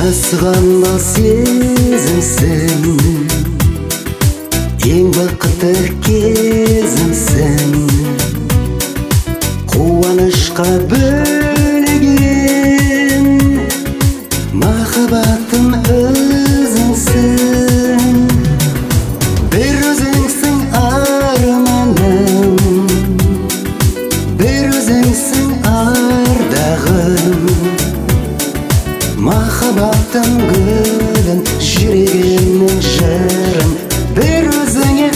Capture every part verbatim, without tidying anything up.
Тасығанда сезімсің, ең бақытты кезімсің. Қуанышқа бөлеген махаббатым өзіңсің. Бір өзіңсің арманым, бір өзіңсің ардағым. Махаббаттың гүлін, жүрегімнің жырын бір өзіңе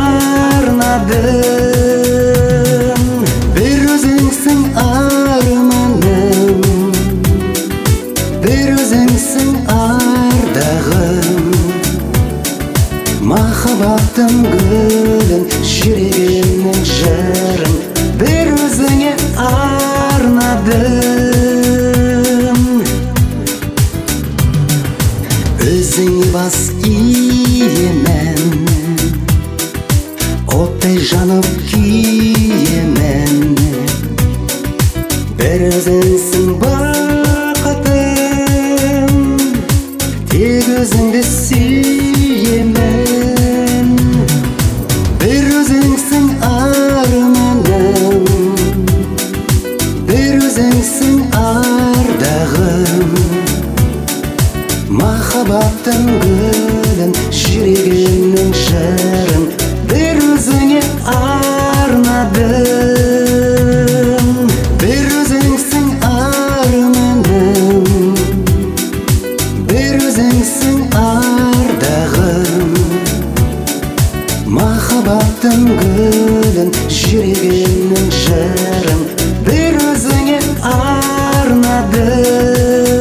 арнадым. Бір өзіңсің арманым, бір өзіңсің ардағым. Махаббаттың гүлін, жүрегімнің жырын бір өзіңе арнадым. Өзіңе бас иемін, оттай жанып күйемін. Бір өзіңсің бақытым, тек өзіңді сүйемін. Бір өзіңсің арманым, бір өзіңсің ардағым. Махаббаттың гүлін, жүрегімнің жырын бір өзіңе арнадым. Бір өзіңсің арманым, бір өзіңсің ардағым. Махаббаттың гүлін, жүрегімнің жырын бір өзіңе арнадым.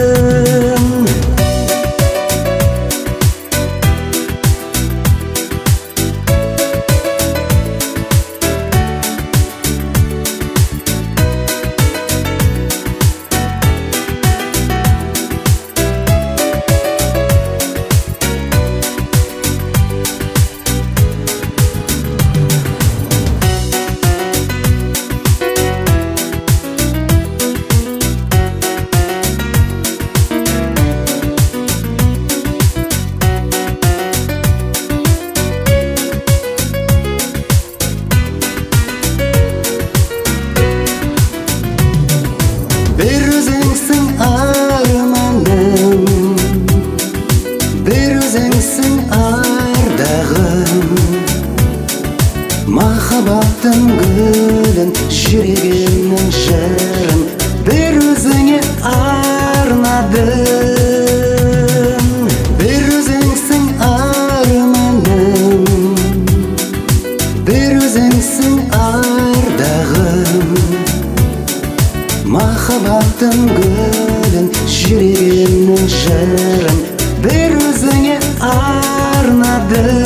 Бір өзіңсің арманым, бір өзіңсің ардағым. Махаббаттың гүлін, жүрегімнің жырын бір өзіңе арнадым. Бір өзіңсің арманым, бір өзіңсің ардағым. Махаббаттың гүлін, жүрегімнің жырын бір өзіңе арнадым.